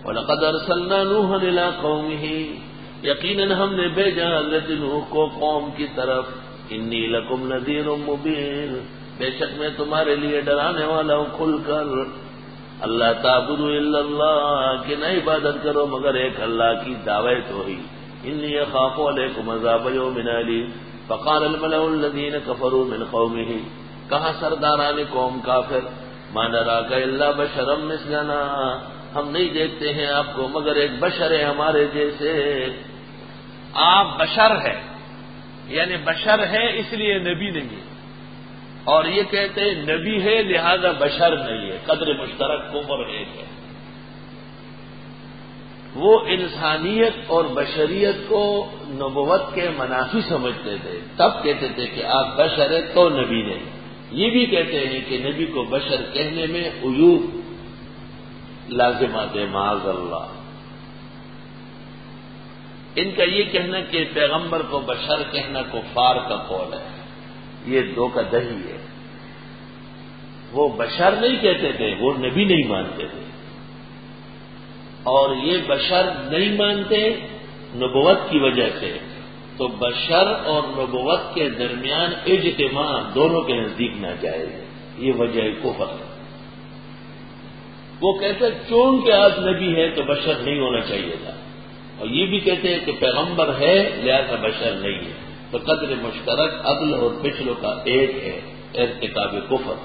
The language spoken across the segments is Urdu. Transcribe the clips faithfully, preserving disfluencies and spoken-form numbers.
وَلَقَدْ أَرْسَلْنَا نُوحًا إِلَىٰ قَوْمِهِ، یقیناً ہم نے بھیجا حضرت نوح کو قوم کی طرف، انی لکم نذیر مبین، بے شک میں تمہارے لیے ڈرانے والا ہوں کھل کر، اللہ تعبدوا الا اللہ، کہ نہ عبادت کرو مگر ایک اللہ کی دعوی توحید، انی اخاف علیکم عذاب یوم علیم، فقال الملأ الذین کفروا من قومه، کہا سرداران قوم کافر، ما نراک الا بشرا مثلنا، ہم نہیں دیکھتے ہیں آپ کو مگر ایک بشر ہے ہمارے جیسے، آپ بشر ہے یعنی بشر ہے اس لیے نبی نہیں ہے، اور یہ کہتے ہیں نبی ہے لہذا بشر نہیں ہے، قدر مشترک کفر ایک ہے۔ وہ انسانیت اور بشریت کو نبوت کے منافی سمجھتے تھے، تب کہتے تھے کہ آپ بشر ہیں تو نبی نہیں، یہ بھی کہتے ہیں کہ نبی کو بشر کہنے میں عیوب لازمات معاذ اللہ، ان کا یہ کہنا کہ پیغمبر کو بشر کہنا کفار کا قول ہے، یہ دھوکہ دہی ہے، وہ بشر نہیں کہتے تھے، وہ نبی نہیں مانتے تھے، اور یہ بشر نہیں مانتے نبوت کی وجہ سے، تو بشر اور نبوت کے درمیان اجتماع دونوں کے نزدیک ناجائز ہے، یہ وجہ کفر ہے۔ وہ کہتے چون کہ آج نبی ہے تو بشر نہیں ہونا چاہیے تھا، اور یہ بھی کہتے ہیں کہ پیغمبر ہے لہذا بشر نہیں ہے، تو قدر مشترک عدل اور پچھلوں کا ایک ہے، ارتکاب کفر۔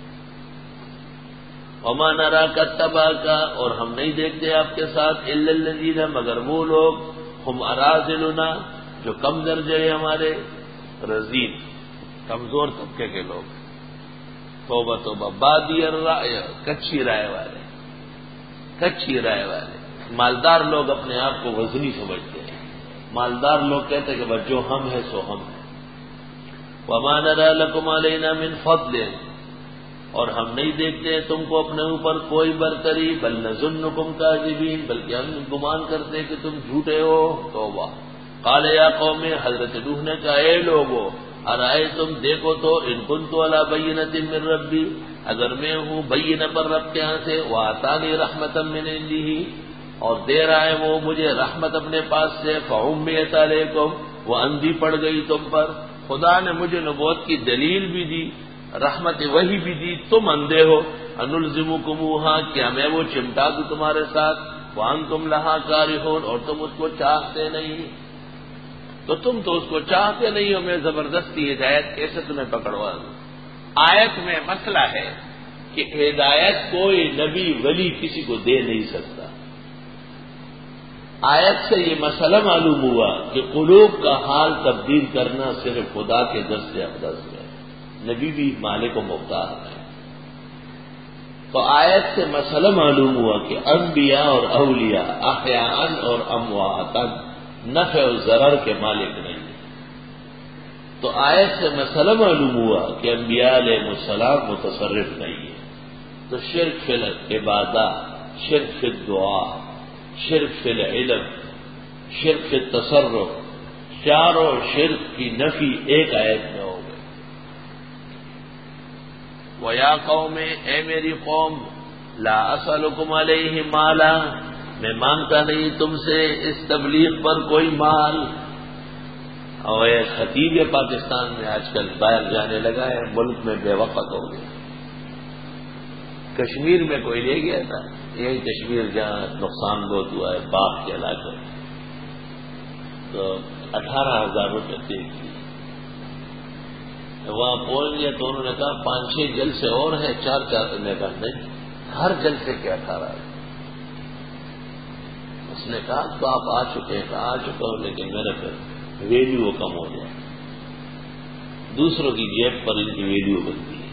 وما نراک اتبعک، اور ہم نہیں دیکھتے آپ کے ساتھ الا الذین، مگر وہ لوگ ہم اراذلنا جو کم درجے ہیں ہمارے، رذیل کمزور طبقے کے لوگ، توبہ توبہ بادی الرائے، کچی رائے والے، کچی رائے والے، مالدار لوگ اپنے آپ کو وزنی سمجھتے ہیں، مالدار لوگ کہتے ہیں کہ بس جو ہم ہیں سو ہم ہیں۔ وما نرى لكم علينا من فضل، اور ہم نہیں دیکھتے ہیں تم کو اپنے اوپر کوئی برتری، بل نظنکم کاذبین، بلکہ ہم گمان کرتے ہیں کہ تم جھوٹے ہو۔ توبہ۔ قال یا قوم، حضرت نوح نے کہا اے لوگو، ارائیتم دیکھو تو، ان کنت علی بینۃ من ربی، اگر میں ہوں بینہ پر رب کے ہاں سے، وآتانی رحمۃ من عنده، اور دے رہا ہے وہ مجھے رحمت اپنے پاس سے، فعمیت علیکم، وہ اندھی پڑ گئی تم پر، خدا نے مجھے نبوت کی دلیل بھی دی، رحمت وہی بھی دی، تم اندھے ہو، انلزمکموہا، کیا میں وہ چمٹا دوں تمہارے ساتھ، وانتم لہا کارہون، اور تم اس کو چاہتے نہیں، تو تم تو اس کو چاہتے نہیں ہو، میں زبردستی ہدایت کیسے تمہیں پکڑوا دوں؟ آیت میں مسئلہ ہے کہ ہدایت کوئی نبی ولی کسی کو دے نہیں سکتا۔ آیت سے یہ مسئلہ معلوم ہوا کہ قلوب کا حال تبدیل کرنا صرف خدا کے دست اقدس ہے، نبی بھی مالک و مختار ہے۔ تو آیت سے مسئلہ معلوم ہوا کہ انبیاء اور اولیاء احیاء اور امواتا نفع و ضرر کے مالک نہیں، تو آیت سے مسئلہ معلوم ہوا کہ انبیاء علیہ السلام متصرف نہیں ہے، تو شرک فی العبادات، شرک فی الدعا، شرک فی العلم، شرک فی التصرف، چاروں شرک کی نفی ایک آیت میں ہو گئی۔ وَيَا قَوْمِ، اے میری قوم، لا أَسْأَلُكُمْ عَلَيْهِ مَالًا، میں مانگتا نہیں تم سے اس تبلیغ پر کوئی مال۔ اور یہ خطیب پاکستان میں آج کل باہر جانے لگا ہے، ملک میں بے وقت ہو گیا۔ کشمیر میں کوئی لے گیا تھا، یہی کشمیر جہاں نقصان بہت ہوا ہے باغ کے علاقے میں، تو اٹھارہ ہزار روپے دے دیے، وہاں پہنچ گیا تو انہوں نے کہا پانچ چھ جلسے اور ہیں، چار چار نے کہا نہیں، ہر جلسے کے اٹھارہ ہزار۔ اس نے کہا تو آپ آ چکے ہیں، کہا آ چکا ہوں لیکن میرا پھر ویلیو کم ہو جائے، دوسروں کی جیب پر ان کی ویلیو بنتی ہے۔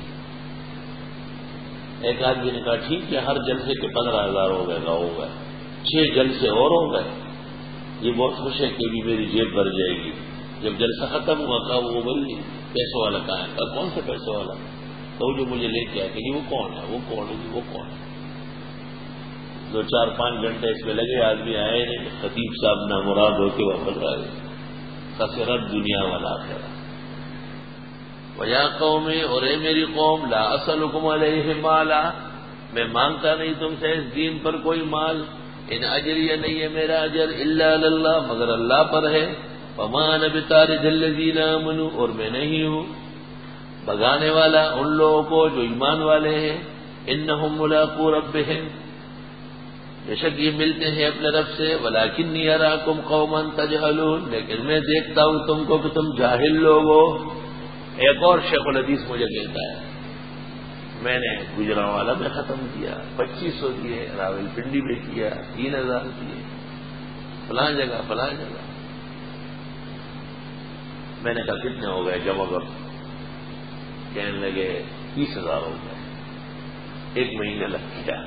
ایک آدمی نے کہا ٹھیک ہے، ہر جلسے کے پندرہ ہزار ہو گئے گا، ہو گئے چھ جلسے اور ہو گئے، یہ بہت خوش ہے کہ بھی میری جیب بھر جائے گی۔ جب جلسہ ختم ہوا کہا وہ بھائی پیسوں والا کہاں ہے؟ کہا کون سے پیسوں والا؟ تو جو مجھے لے کے آئے کہ جی وہ کون ہے، وہ کون ہے جی وہ کون ہے؟ دو چار پانچ گھنٹے اس میں لگے، آدمی آئے نہیں، خطیب صاحب نامراد ہو کے واپس آ گئے، خسرت دنیا والا آخرت۔ وَيَا قَوْمِ، اور اے میری قوم، لا أَسْأَلُكُمْ عَلَيْهِ مَالًا، میں مانگتا نہیں تم سے اس دین پر کوئی مال، ان اجریہ نہیں ہے میرا اجر الا اللہ مگر اللہ پر ہے، وما انا بطارد الذین آمنوا اور میں نہیں ہوں بگانے والا ان لوگوں کو جو ایمان والے ہیں، انہم ملاقو ربہم بے شک یہ ملتے ہیں اپنے رب سے، ولکنی اراکم قوما تجہلون لیکن میں دیکھتا ہوں تم کو کہ تم جاہل لوگ ہو۔ ایک اور شیخ الحدیث مجھے کہتا ہے میں نے گجرانوالا میں ختم کیا، پچیس سو دیے، راول پنڈی میں کیا تین ہزار دیے، فلاں جگہ فلاں جگہ۔ میں نے کہا کتنے ہو گئے جمع کر؟ کہنے لگے تیس ہزار ہو گئے، ایک مہینے لگ گیا۔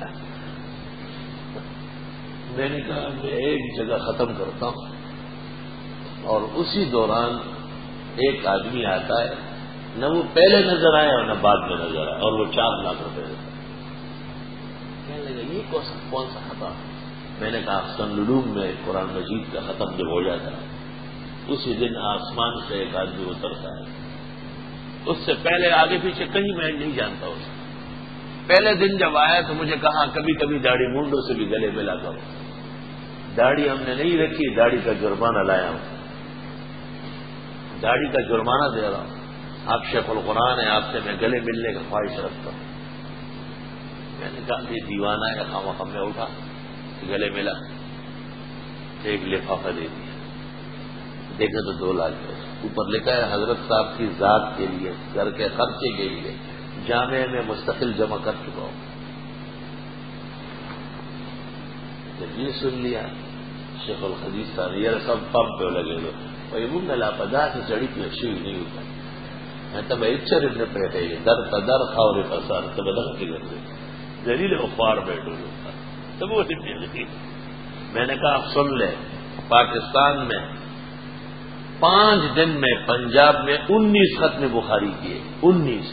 میں نے کہا میں ایک جگہ ختم کرتا ہوں اور اسی دوران ایک آدمی آتا ہے، نہ وہ پہلے نظر آئے اور نہ بعد میں نظر آئے، اور وہ چار لاکھ روپے دیتا ہے۔ کہنے لگا یہ کون سا ختم؟ میں نے کہا احسن العلوم میں قرآن مجید کا ختم جب ہو جاتا ہے اسی دن آسمان سے ایک آدمی اترتا ہے، اس سے پہلے آگے پیچھے کہیں میں نہیں جانتا اسے۔ پہلے دن جب آیا تو مجھے کہا کبھی کبھی داڑھی مونڈوں سے بھی گلے ملا کرو۔ داڑھی ہم نے نہیں رکھی، داڑھی کا جرمانہ لایا ہوں، داڑھی کا جرمانہ دے رہا ہوں، آپ شیخ القرآن ہیں، آپ سے میں گلے ملنے کا خواہش رکھتا ہوں۔ میں نے کہا یہ دیوانہ ہے، خواہ ہم نے اٹھا گلے ملا، ایک لفافہ دے دیا، دیکھا تو دو لاکھ پیسے اوپر لکھا ہے حضرت صاحب کی ذات کے لیے گھر کے خرچے کے لیے جامع میں مستقل جمع کر چکا ہوں۔ جب یہ سن لیا شیخ الحدیث صاحب یہ سب پمپ پہ لگے ہوئے وہی وہ ملا پدا سے چڑی کی اچھی ہوئی نہیں ہوتا میں تب اچھا ابن پیٹے در پدر خاور پسار تب الگ کی کرتے دلیل افار بیٹھو تب وہ میں نے کہا آپ سن لیں پاکستان میں پانچ دن میں پنجاب میں انیس ختم بخاری کیے، انیس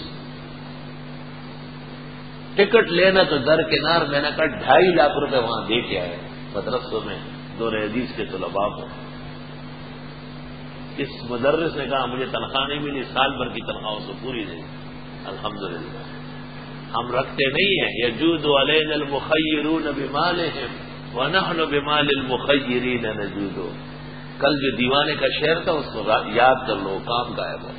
ٹکٹ لینا تو درکنار، میں نے کہا ڈھائی لاکھ روپے وہاں دے کے آئے مدرسوں میں دور حدیث کے طلباء کو۔ اس مدرس نے کہا مجھے تنخواہ نہیں ملی، سال بھر کی تنخواہوں سے پوری نہیں، الحمدللہ ہم رکھتے نہیں ہیں۔ یجود علینا المخیرون بمالہم ونحن بمال المخیرین نجود۔ کل جو دیوانے کا شعر تھا اس کو یاد کر لو، کام کا ہے وہ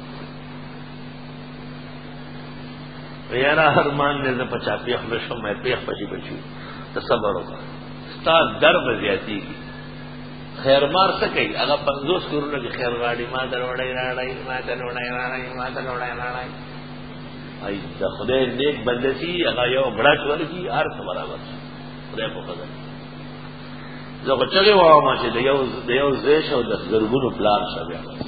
یار ہر ماننے سے پچا پیخ بشو میں پیخ پچی پچی تصور ہوگا استاد در بزیاتی کی خیر مار سکے اگر پنزوس کرنے کی خیر گاڑی ماں دروڑائی راڑائی ماں دروڑائی راڑائی ماں دروڑائی راڑائی آئی خدے نیک بندے سی اگر یو بڑا چور کی ہر برابر خدے کو خدر جو چلے ہوا ماں سے دیو زیش اور دس گرگن پلان سب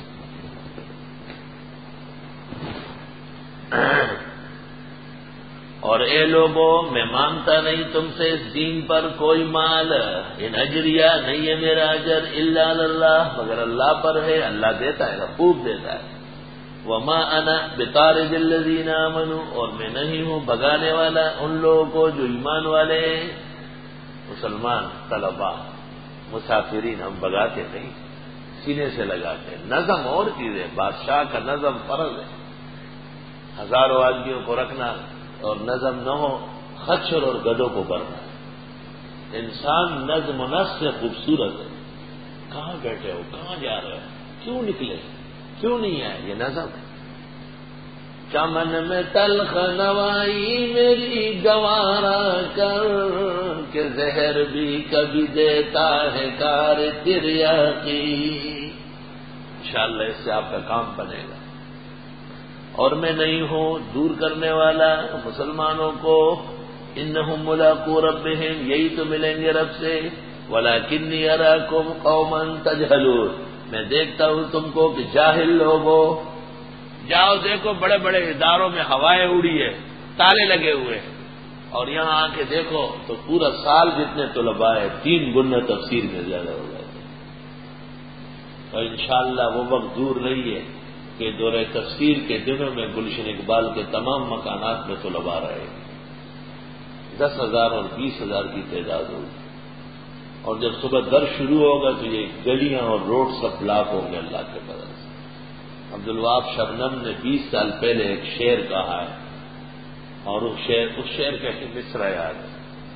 اور اے لوگوں میں مانگتا نہیں تم سے اس دین پر کوئی مال، ان اجریہ نہیں ہے میرا اجر الا اللہ مگر اللہ پر ہے، اللہ دیتا ہے خوب دیتا ہے۔ وما انا بطارد الذین آمنوا اور میں نہیں ہوں بگانے والا ان لوگوں کو جو ایمان والے ہیں۔ مسلمان طلباء مسافرین ہم بگاتے نہیں، سینے سے لگاتے ہیں۔ نظم اور چیز ہے، بادشاہ کا نظم فرض ہے، ہزاروں آدمیوں کو رکھنا اور نظم نہ ہو خچر اور گدوں کو برنا ہے۔ انسان نظم و نسق سے خوبصورت ہے۔ کہاں بیٹھے ہو، کہاں جا رہے ہو، کیوں نکلے، کیوں نہیں آئے، یہ نظم ہے۔ چمن میں تلخ نوائی میری گوارا کر کہ زہر بھی کبھی دیتا ہے کار تریاقی۔ انشاءاللہ اس سے آپ کا کام بنے گا۔ اور میں نہیں ہوں دور کرنے والا مسلمانوں کو، انہم ملاقو ربہم یہی تو ملیں گے رب سے، ولکنی اراکم قوما تجہلون میں دیکھتا ہوں تم کو کہ جاہل لوگو۔ جاؤ دیکھو بڑے بڑے اداروں میں ہوائیں اڑی ہے، تالے لگے ہوئے ہیں، اور یہاں آ کے دیکھو تو پورا سال جتنے طلباء ہے تین گنا تفسیر میں زیادہ ہو جائے گا۔ اور انشاءاللہ وہ وقت دور نہیں ہے کہ دورہ تفسیر کے دنوں میں گلشن اقبال کے تمام مکانات میں طلباء رہے، دس ہزار اور بیس ہزار کی تعداد ہوگی، اور جب صبح درس شروع ہوگا تو یہ گلیاں اور روڈ سب بلاک ہوں گے اللہ کے فضل سے۔ عبدالوہاب شبنم نے بیس سال پہلے ایک شعر کہا ہے، اور اس شعر اس شعر کا مصرع یاد ہے،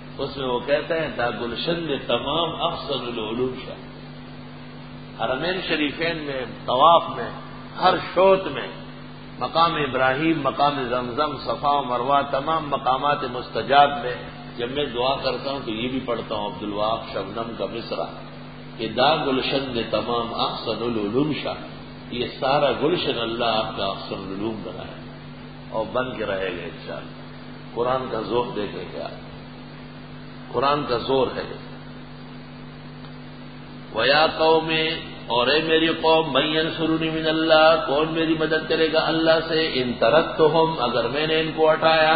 اس میں وہ کہتا ہے دا گلشن تمام احسن العلوم شاہ. حرمین شریفین میں طواف میں ہر شوط میں مقام ابراہیم، مقام زمزم، صفا و مروہ، تمام مقامات مستجاب میں جب میں دعا کرتا ہوں تو یہ بھی پڑھتا ہوں عبد الوہاب شبنم کا مصرع کہ دا گلشن تمام احسن العلوم شاہ. یہ سارا گلشن اللہ آپ کا احسن العلوم بنائے اور بن کے رہے گا انشاءاللہ. قرآن کا زور دیکھیں گے آپ، قرآن کا زور ہے. وَيَا قَوْمِ، اور اے میری قوم، مَن يَنصُرُنِي مِنَ اللَّهِ، کون میری مدد کرے گا اللہ سے، ان ترکتہم، اگر میں نے ان کو ہٹایا.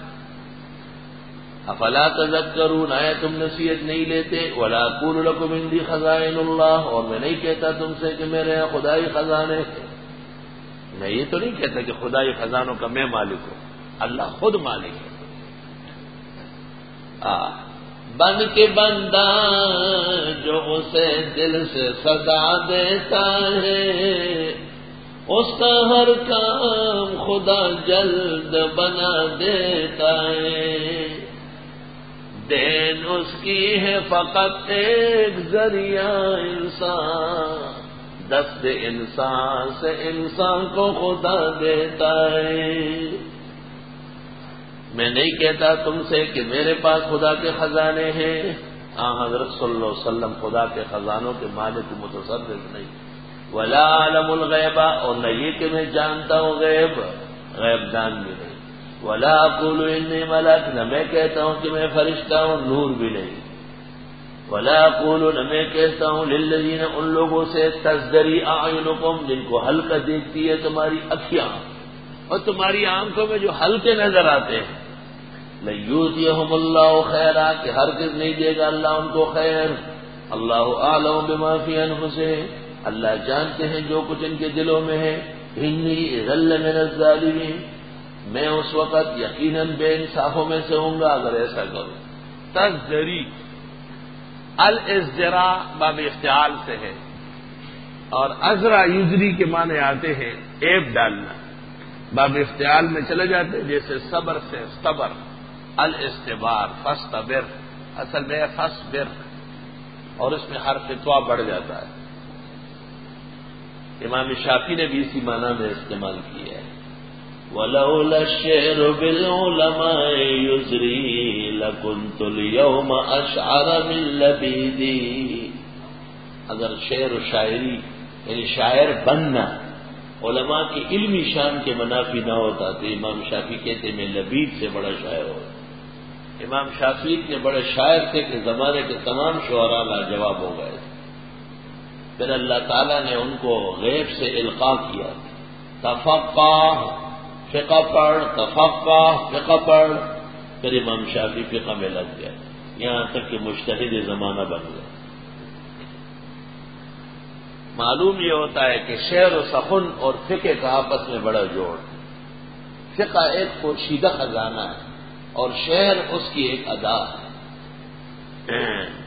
افلا تذکرون، آیا تم نصیحت نہیں لیتے. وَلَا أَقُولُ لَكُمْ عِندِي خَزَائِنُ اللَّهِ، اور میں نہیں کہتا تم سے کہ میرے یہاں خدائی خزانے ہیں. میں یہ تو نہیں کہتا کہ خدائی خزانوں کا میں مالک ہوں، اللہ خود مالک ہے. آہ بن کے بندہ جو اسے دل سے صدا دیتا ہے، اس کا ہر کام خدا جلد بنا دیتا ہے. دین اس کی ہے فقط ایک ذریعہ انسان، دست انسان سے انسان کو خدا دیتا ہے. میں نہیں کہتا تم سے کہ میرے پاس خدا کے خزانے ہیں. ہاں حضرت صلی اللہ علیہ وسلم خدا کے خزانوں کے مالک متصرف نہیں. ولا عالم الغیب، اور نہ یہ کہ میں جانتا ہوں غیب، غیب دان بھی نہیں. ولا اقول انی ملک، نہ میں کہتا ہوں کہ میں فرشتہ ہوں، نور بھی نہیں. ولا اقول، نہ میں کہتا ہوں للذین، ان لوگوں سے تزدری اعینکم، جن کو ہلکا دیکھتی ہے تمہاری اکھیاں اور تمہاری آنکھوں میں جو ہلکے نظر آتے ہیں، لیؤتیہم اللہ خیرا، کہ ہرگز نہیں دے گا اللہ ان کو خیر. اللہ اعلم بما فی انفسہم، اللہ جانتے ہیں جو کچھ ان کے دلوں میں ہے. انی اذا لمن الظالمین، میں اس وقت یقیناً بے انصافوں میں سے ہوں گا اگر ایسا کروں. تزدری، الازدراء باب افتعال سے ہے، اور ازرا یزری کے معنی آتے ہیں عیب ڈالنا. باب افتعال میں چلے جاتے جیسے صبر سے صبر، الاستبار، فاصطبر، اصل میں فاصبر، اور اس میں حرف طوا بڑھ جاتا ہے. امام شافعی نے بھی اسی معنی میں استعمال کیا ہے. وَلَوْلَا الشِّعْرُ بِالْعُلَمَاءِ يُزْرِي لَكُنْتُ الْيَوْمَ أَشْعَرَ مِنْ لَبِيدِي، اگر شعر و شاعری یعنی شاعر بننا علماء کی علمی شان کے منافی نہ ہوتا تو امام شافعی کہتے میں لبید سے بڑا شاعر ہوں. امام شافعی اتنے بڑے شاعر تھے کہ زمانے کے تمام شعراء لاجواب ہو گئے. پھر اللہ تعالیٰ نے ان کو غیب سے القاء کیا. تفقہ، فقہ پڑھ، تفقہ، فقہ پڑھ. پھر امام شافعی فقہ میں لگ گئے، یہاں تک کہ مجتہد زمانہ بن گئے. معلوم یہ ہوتا ہے کہ شعر و سخن اور فقہ کا آپس میں بڑا جوڑ. فقہ ایک پوشیدہ خزانہ ہے اور شعر اس کی ایک ادا ہے.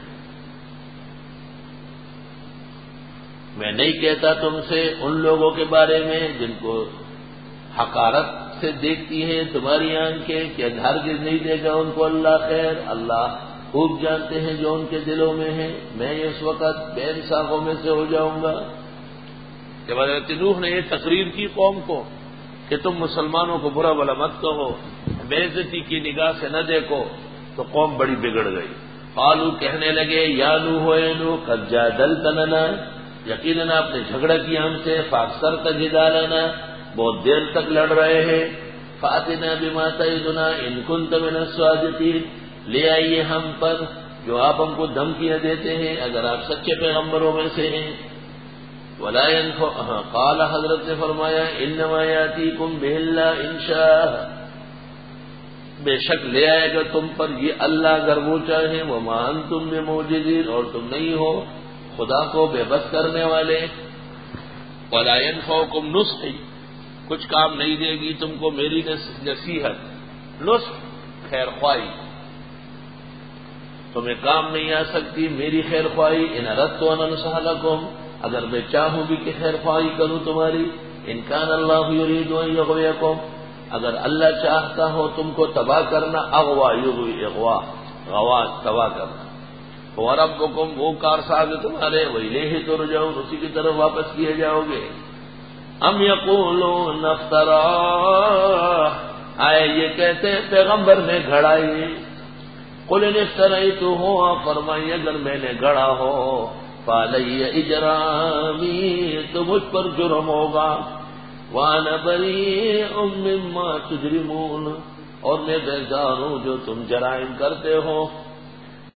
میں نہیں کہتا تم سے ان لوگوں کے بارے میں جن کو حقارت سے دیکھتی ہیں تمہاری آنکھیں کہ ہرگز نہیں دے گا ان کو اللہ خیر. اللہ خوب جانتے ہیں جو ان کے دلوں میں ہے. میں اس وقت بے انصافوں میں سے ہو جاؤں گا. جب حضرت نوح نے یہ تقریر کی قوم کو کہ تم مسلمانوں کو برا بلا مت کہو، بے عزتی کی نگاہ سے نہ دیکھو، تو قوم بڑی بگڑ گئی. قالوا، کہنے لگے، یا نوح، اے نوح، قد جادلتنا، یقیناً آپ نے جھگڑا کیا ہم سے، فاکثرت جدالنا، بہت دیر تک لڑ رہے ہیں. فاتنا بما تعدنا ان کنت من الصادقین، لے آئیے ہم پر جو آپ ہم کو دھمکیاں دیتے ہیں اگر آپ سچے پیغمبروں میں سے ہیں. ولا ينفع، قال، حضرت نے فرمایا، انما یاتیکم بہ اللہ ان شاء، بے شک لے آئے گا تم پر یہ اللہ اگر وہ چاہے. وما انتم بمعجزین، اور تم نہیں ہو خدا کو بے بس کرنے والے. ولا ينفعکم نصحی، کچھ کام نہیں دے گی تم کو میری نصیحت. نصح خیر خواہی، تمہیں کام نہیں آ سکتی میری خیر خواہی. ان اردت ان انصح لکم، اگر میں چاہوں بھی کہ خیر خواہی کروں تمہاری. ان کان اللہ یرید ان یغویکم، اگر اللہ چاہتا ہو تم کو تباہ کرنا. اغوا یغوی اغوا، غواص تباہ کرنا. وَرَبُّكُمْ وہ کارساز تمہارے وَإِلَيْهِ تُرْجَعُونَ اسی کی طرف واپس کیے جاؤ گے. ام یقولون افتراہ آئے یہ کہتے ہیں پیغمبر نے گھڑائی. قل ان افتریتہ فرمائیے اگر میں نے گھڑا ہو فعلی اجرامی تو مجھ پر جرم ہوگا. وانا بریء مما تجرمون اور میں بیزار ہوں جو تم جرائم کرتے ہو.